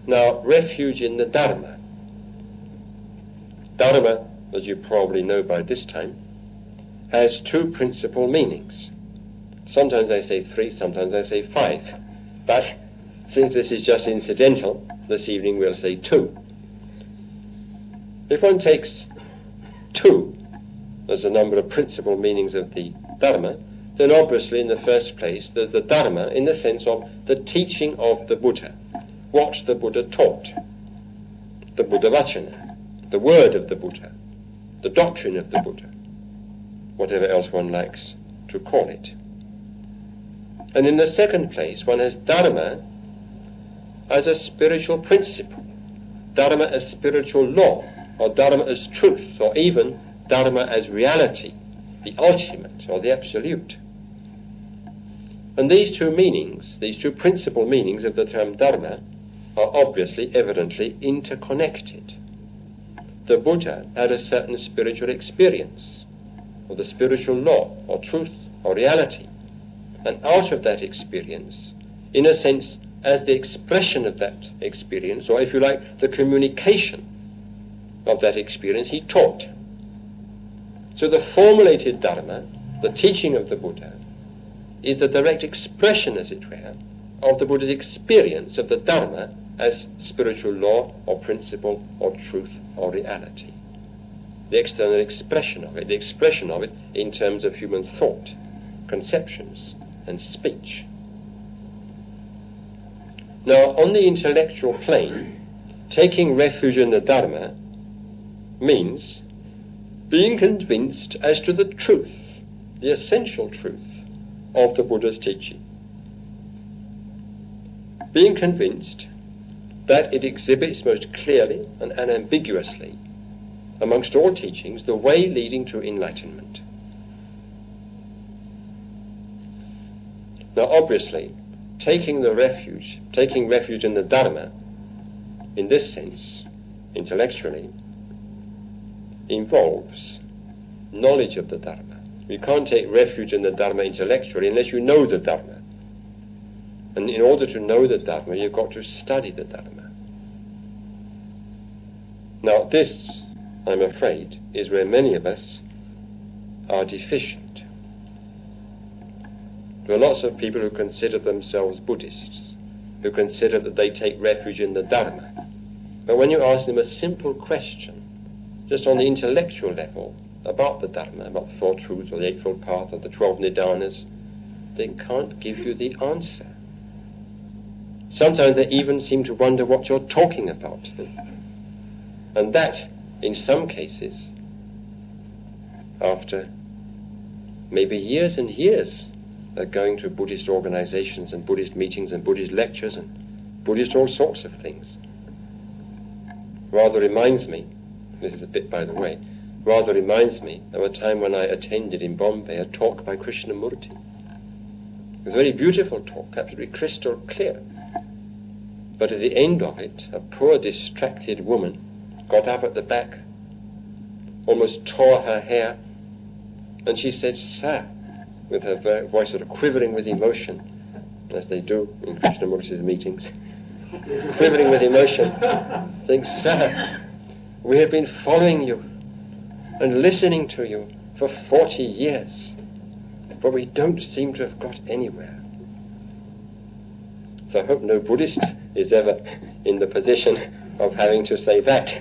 Now, refuge in the Dharma. Dharma, as you probably know by this time, has two principal meanings. Sometimes I say 3, sometimes I say 5. But since this is just incidental, this evening we'll say 2. If one takes 2 as the number of principal meanings of the Dharma, then obviously in the first place there's the Dharma in the sense of the teaching of the Buddha, what the Buddha taught, the Buddha Vachana, the word of the Buddha, the doctrine of the Buddha, whatever else one likes to call it. And in the second place, one has Dharma as a spiritual principle, Dharma as spiritual law, or Dharma as truth, or even Dharma as reality, the ultimate or the absolute. And these two meanings, these two principal meanings of the term Dharma, are obviously, evidently interconnected. The Buddha had a certain spiritual experience, or the spiritual law, or truth, or reality. And out of that experience, in a sense, as the expression of that experience, or if you like, the communication of that experience, he taught. So the formulated Dharma, the teaching of the Buddha, is the direct expression, as it were, of the Buddha's experience of the Dharma as spiritual law, or principle, or truth, or reality. The external expression of it, the expression of it in terms of human thought, conceptions, and speech. Now, on the intellectual plane, taking refuge in the Dharma means being convinced as to the truth, the essential truth of the Buddha's teaching. Being convinced that it exhibits most clearly and unambiguously amongst all teachings the way leading to enlightenment. Now, obviously, taking refuge in the Dharma, in this sense, intellectually, involves knowledge of the Dharma. You can't take refuge in the Dharma intellectually unless you know the Dharma. And in order to know the Dharma, you've got to study the Dharma. Now, this, I'm afraid, is where many of us are deficient. There are lots of people who consider themselves Buddhists, who consider that they take refuge in the Dharma. But when you ask them a simple question, just on the intellectual level, about the Dharma, about the Four Truths, or the Eightfold Path, or the 12 Nidanas, they can't give you the answer. Sometimes they even seem to wonder what you're talking about. And that, in some cases, after maybe years and years of going to Buddhist organizations and Buddhist meetings and Buddhist lectures and Buddhist all sorts of things. Rather reminds me, this is a bit by the way, rather reminds me of a time when I attended in Bombay a talk by Krishnamurti. It was a very beautiful talk, absolutely crystal clear. But at the end of it, a poor distracted woman got up at the back, almost tore her hair, and she said, "Sir," with her voice sort of quivering with emotion, as they do in Krishnamurti's meetings, quivering with emotion, saying, "Sir, we have been following you and listening to you for 40 years, but we don't seem to have got anywhere." So I hope no Buddhist is ever in the position of having to say that.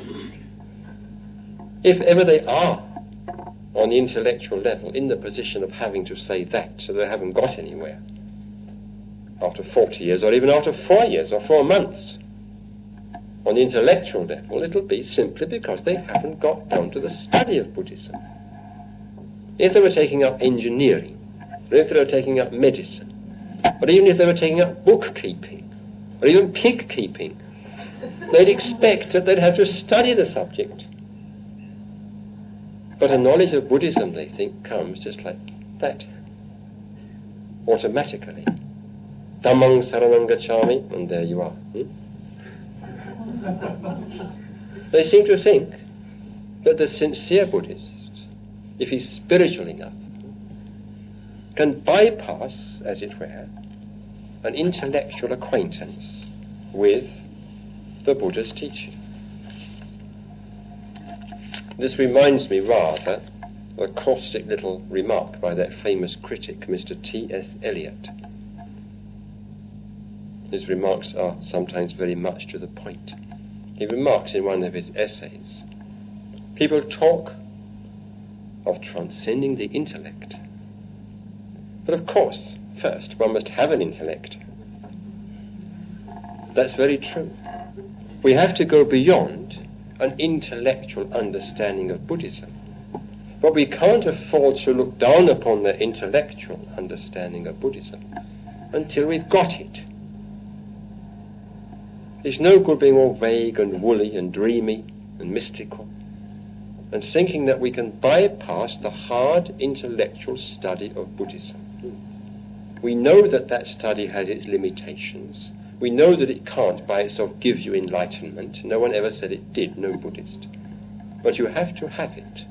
If ever they are, on the intellectual level, in the position of having to say that, so they haven't got anywhere, after 40 years, or even after 4 years, or 4 months, on the intellectual level, it'll be simply because they haven't got down to the study of Buddhism. If they were taking up engineering, or if they were taking up medicine, or even if they were taking up bookkeeping, or even pig keeping, they'd expect that they'd have to study the subject. But a knowledge of Buddhism, they think, comes just like that, automatically. Dhammang saranang gacchami, and there you are. They seem to think that the sincere Buddhist, if he's spiritual enough, can bypass, as it were, an intellectual acquaintance with the Buddha's teaching. This reminds me rather of a caustic little remark by that famous critic, Mr. T.S. Eliot. His remarks are sometimes very much to the point. He remarks in one of his essays, people talk of transcending the intellect. But of course, first, one must have an intellect. That's very true. We have to go beyond an intellectual understanding of Buddhism. But we can't afford to look down upon the intellectual understanding of Buddhism until we've got it. It's no good being all vague and woolly and dreamy and mystical and thinking that we can bypass the hard intellectual study of Buddhism. We know that that study has its limitations. We know that it can't by itself give you enlightenment. No one ever said it did, no Buddhist. But you have to have it.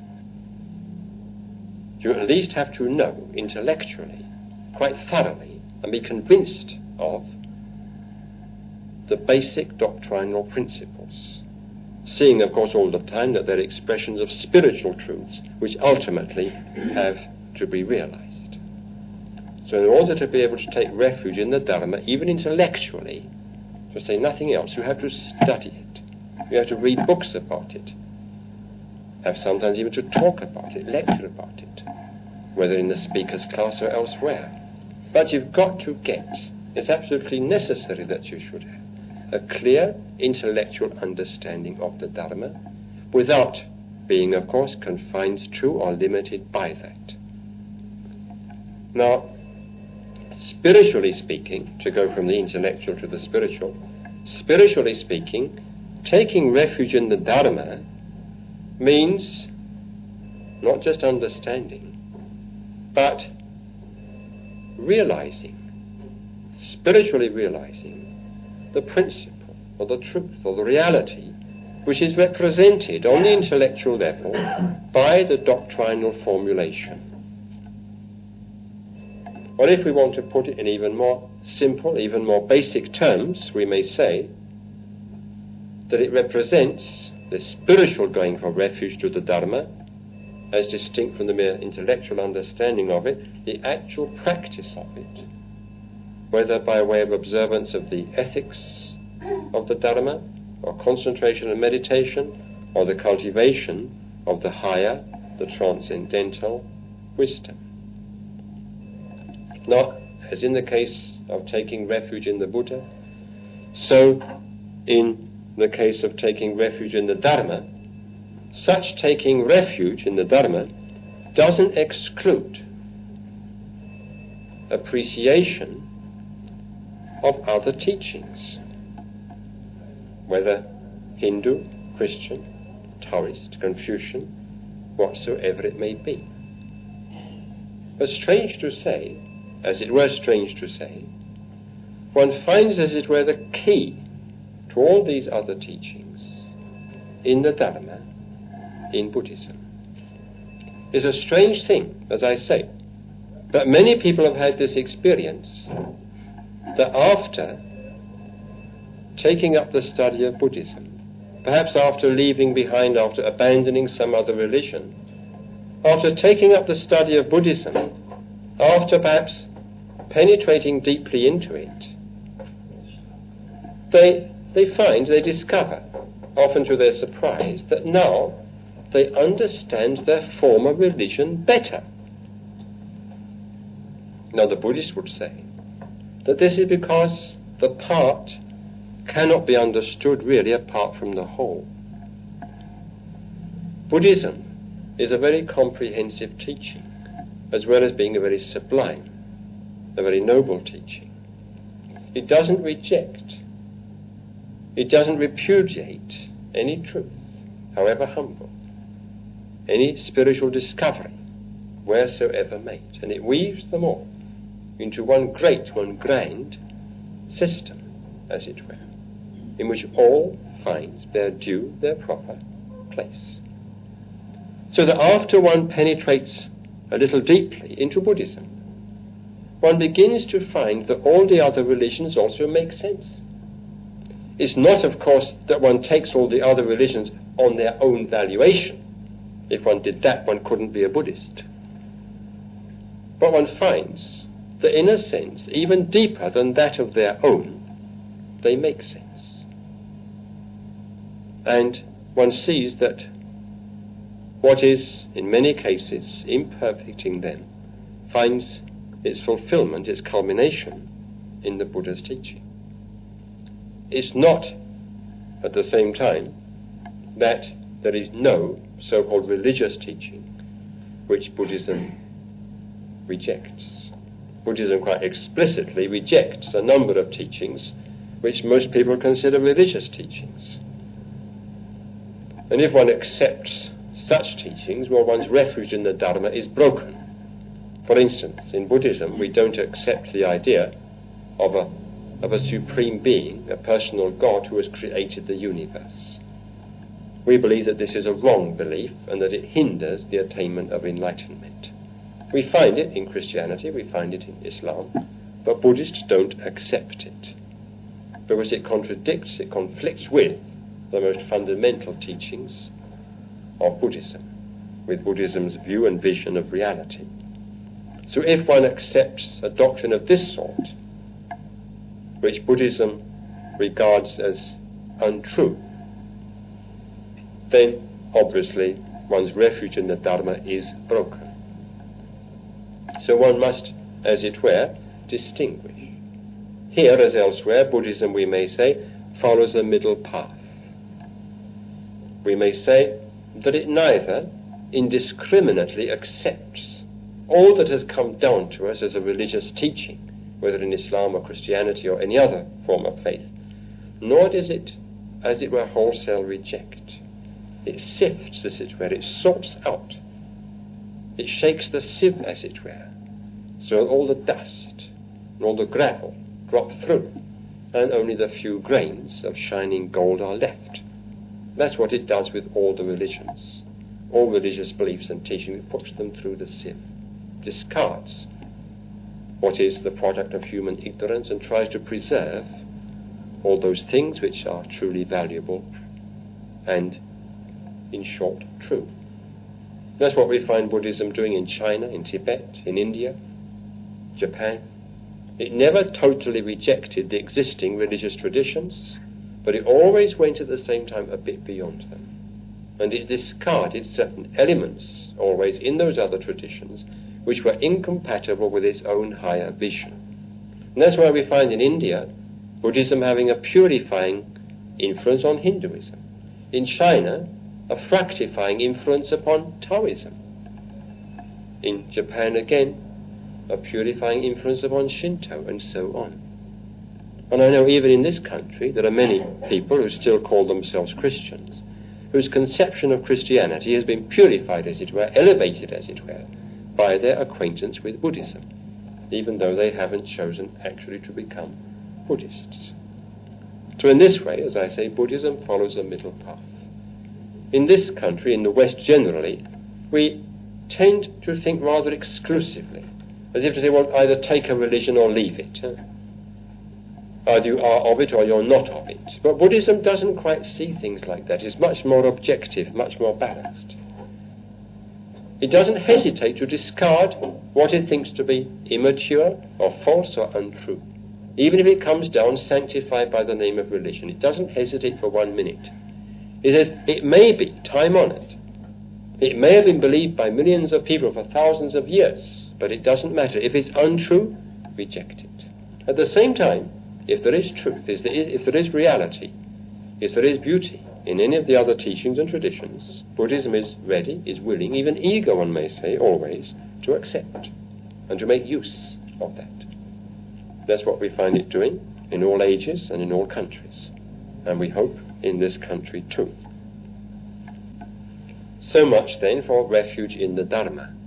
You at least have to know intellectually, quite thoroughly, and be convinced of the basic doctrinal principles, seeing, of course, all the time that they're expressions of spiritual truths which ultimately have to be realized. So in order to be able to take refuge in the Dharma, even intellectually, to say nothing else, you have to study it. You have to read books about it, have sometimes even to talk about it, lecture about it, whether in the speaker's class or elsewhere. But you've got to get, it's absolutely necessary that you should have, a clear intellectual understanding of the Dharma without being, of course, confined to or limited by that. Now, spiritually speaking, to go from the intellectual to the spiritual, spiritually speaking, taking refuge in the Dharma means not just understanding, but realizing, spiritually realizing the principle or the truth or the reality which is represented on the intellectual level by the doctrinal formulation. Or if we want to put it in even more simple, even more basic terms, we may say that it represents the spiritual going for refuge to the Dharma, as distinct from the mere intellectual understanding of it, the actual practice of it, whether by way of observance of the ethics of the Dharma, or concentration and meditation, or the cultivation of the higher, the transcendental wisdom. Not as in the case of taking refuge in the Buddha, so in the case of taking refuge in the Dharma, such taking refuge in the Dharma doesn't exclude appreciation of other teachings, whether Hindu, Christian, Taoist, Confucian, whatsoever it may be. But strange to say, as it were strange to say, one finds, as it were, the key to all these other teachings in the Dharma, in Buddhism. It's a strange thing, as I say, but many people have had this experience that after taking up the study of Buddhism, perhaps after leaving behind, after abandoning some other religion, after taking up the study of Buddhism, after perhaps penetrating deeply into it, they discover, often to their surprise, that now they understand their former religion better. Now the Buddhist would say that this is because the part cannot be understood really apart from the whole. Buddhism is a very comprehensive teaching, as well as being a very sublime, a very noble teaching. It doesn't reject, it doesn't repudiate any truth, however humble, any spiritual discovery, wheresoever made, and it weaves them all into one great, one grand system, as it were, in which all find their due, their proper place. So that after one penetrates a little deeply into Buddhism, one begins to find that all the other religions also make sense. It's not, of course, that one takes all the other religions on their own valuation. If one did that, one couldn't be a Buddhist. But one finds that, in a sense, even deeper than that of their own, they make sense. And one sees that what is, in many cases, imperfect in them finds its fulfillment, its culmination, in the Buddha's teaching. It's not, at the same time, that there is no so-called religious teaching which Buddhism rejects. Buddhism quite explicitly rejects a number of teachings which most people consider religious teachings. And if one accepts such teachings, well, one's refuge in the Dharma is broken. For instance, in Buddhism, we don't accept the idea of a supreme being, a personal God who has created the universe. We believe that this is a wrong belief and that it hinders the attainment of enlightenment. We find it in Christianity, we find it in Islam, but Buddhists don't accept it because it contradicts, it conflicts with the most fundamental teachings of Buddhism, with Buddhism's view and vision of reality. So if one accepts a doctrine of this sort, which Buddhism regards as untrue, then obviously one's refuge in the Dharma is broken. So one must, as it were, distinguish. Here, as elsewhere, Buddhism, we may say, follows a middle path. We may say that it neither indiscriminately accepts all that has come down to us as a religious teaching, whether in Islam or Christianity or any other form of faith, nor does it, as it were, wholesale reject. It sifts, as it were, it sorts out. It shakes the sieve, as it were, so that all the dust and all the gravel drop through, and only the few grains of shining gold are left. That's what it does with all the religions. All religious beliefs and teaching, it puts them through the sieve, discards what is the product of human ignorance, and tries to preserve all those things which are truly valuable and, in short, true. That's what we find Buddhism doing in China, in Tibet, in India, Japan. It never totally rejected the existing religious traditions, but it always went at the same time a bit beyond them. And it discarded certain elements, always in those other traditions, which were incompatible with its own higher vision. And that's why we find in India Buddhism having a purifying influence on Hinduism. In China, a fructifying influence upon Taoism. In Japan again, a purifying influence upon Shinto, and so on. And I know even in this country there are many people who still call themselves Christians, whose conception of Christianity has been purified, as it were, elevated, as it were, by their acquaintance with Buddhism, even though they haven't chosen actually to become Buddhists. So in this way, as I say, Buddhism follows a middle path. In this country, in the West generally, we tend to think rather exclusively, as if to say, well, either take a religion or leave it. Either you are of it or you're not of it. But Buddhism doesn't quite see things like that. It's much more objective, much more balanced. It doesn't hesitate to discard what it thinks to be immature or false or untrue, even if it comes down sanctified by the name of religion. It doesn't hesitate for 1 minute. It says it may be time-honored. It may have been believed by millions of people for thousands of years, but it doesn't matter. If it's untrue, reject it. At the same time, if there is truth, if there is reality, if there is beauty in any of the other teachings and traditions, Buddhism is ready, is willing, even eager, one may say, always, to accept and to make use of that. That's what we find it doing in all ages and in all countries, and we hope in this country too. So much then for refuge in the Dharma.